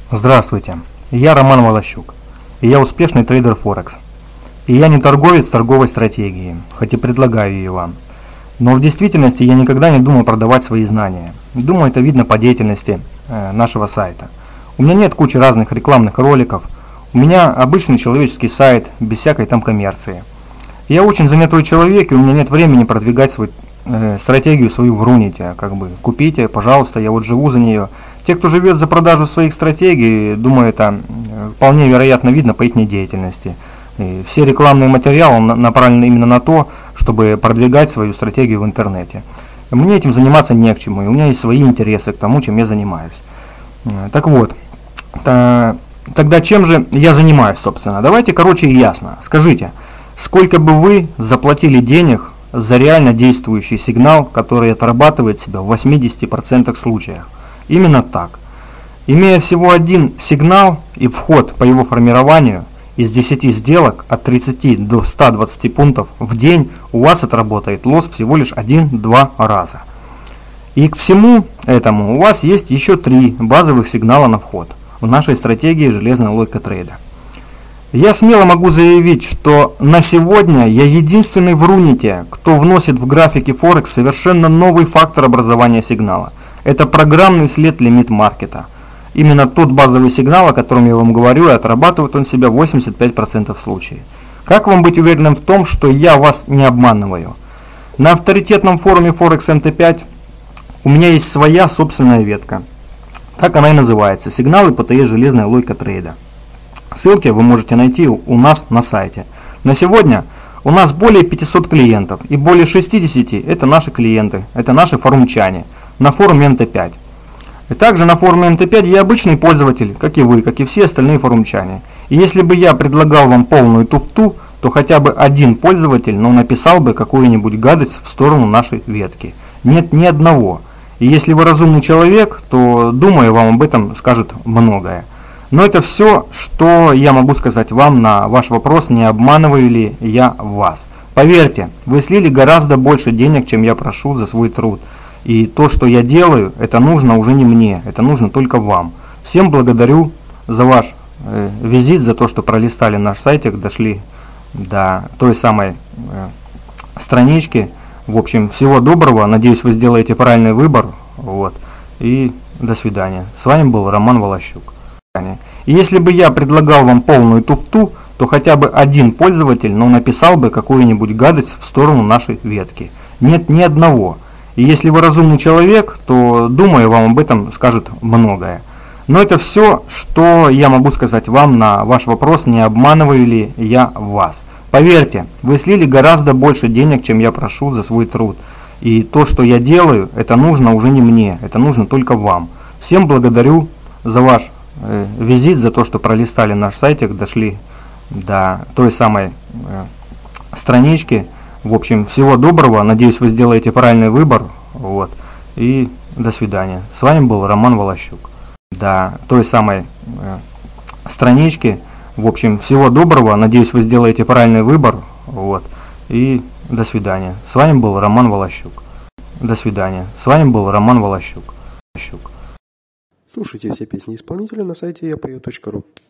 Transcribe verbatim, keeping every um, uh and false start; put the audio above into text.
Здравствуйте, я Роман Волощук, и я успешный трейдер Форекс. И я не торговец торговой стратегии, хоть и предлагаю ее вам. Но в действительности я никогда не думал продавать свои знания. Думаю, это видно по деятельности э, нашего сайта. У меня нет кучи разных рекламных роликов, у меня обычный человеческий сайт, без всякой там коммерции. Я очень занятой человек, и у меня нет времени продвигать свою э, стратегию свою в Руните. Как бы купите, пожалуйста, я вот живу за нее. Те, кто живет за продажу своих стратегий, думаю, это вполне вероятно видно по их деятельности. И все рекламные материалы направлены именно на то, чтобы продвигать свою стратегию в интернете. Мне этим заниматься не к чему, и у меня есть свои интересы к тому, чем я занимаюсь. Так вот, тогда чем же я занимаюсь, собственно? Давайте короче и ясно. Скажите, сколько бы вы заплатили денег за реально действующий сигнал, который отрабатывает себя в восьмидесяти процентах случаях? Именно так. Имея всего один сигнал и вход по его формированию, из десяти сделок от тридцати до ста двадцати пунктов в день у вас отработает лосс всего лишь один-два раза. И к всему этому у вас есть еще три базовых сигнала на вход в нашей стратегии «Железная логика трейда». Я смело могу заявить, что на сегодня я единственный в Руните, кто вносит в графики Форекс совершенно новый фактор образования сигнала. Это программный след лимит-маркета. Именно тот базовый сигнал, о котором я вам говорю, и отрабатывает он себя в восемьдесят пять процентов случаев. Как вам быть уверенным в том, что я вас не обманываю? На авторитетном форуме Форекс эм тэ пять у меня есть своя собственная ветка. Так она и называется. Сигналы ПТС «Железная логика трейда». Ссылки вы можете найти у нас на сайте. На сегодня у нас более пятисот клиентов, и более шестидесяти это наши клиенты, это наши форумчане на форуме эм тэ пять. И также на форуме эм тэ пять я обычный пользователь, как и вы, как и все остальные форумчане. И если бы я предлагал вам полную туфту, то хотя бы один пользователь, но написал бы какую-нибудь гадость в сторону нашей ветки. Нет ни одного. И если вы разумный человек, то, думаю, вам об этом скажет многое. Но это все, что я могу сказать вам на ваш вопрос, не обманываю ли я вас. Поверьте, вы слили гораздо больше денег, чем я прошу за свой труд. И то, что я делаю, это нужно уже не мне, это нужно только вам. Всем благодарю за ваш э, визит, за то, что пролистали наш сайтик, дошли до той самой э, странички. В общем, всего доброго, надеюсь, вы сделаете правильный выбор. Вот. И до свидания. С вами был Роман Волощук. И если бы я предлагал вам полную туфту, то хотя бы один пользователь, но написал бы какую-нибудь гадость в сторону нашей ветки. Нет ни одного. И если вы разумный человек, то, думаю, вам об этом скажет многое. Но это все, что я могу сказать вам на ваш вопрос, не обманываю ли я вас. Поверьте, вы слили гораздо больше денег, чем я прошу за свой труд. И то, что я делаю, это нужно уже не мне, это нужно только вам. Всем благодарю за ваш э, визит, за то, что пролистали наш сайтик, дошли до той самой э, странички. В общем, всего доброго, надеюсь, вы сделаете правильный выбор. Вот. И до свидания. С вами был Роман Волощук. До той самой э, странички. В общем, всего доброго, надеюсь, вы сделаете правильный выбор. Вот. И до свидания. С вами был Роман Волощук. До свидания. С вами был Роман Волощук. Слушайте все песни исполнителя на сайте я пою точка ру.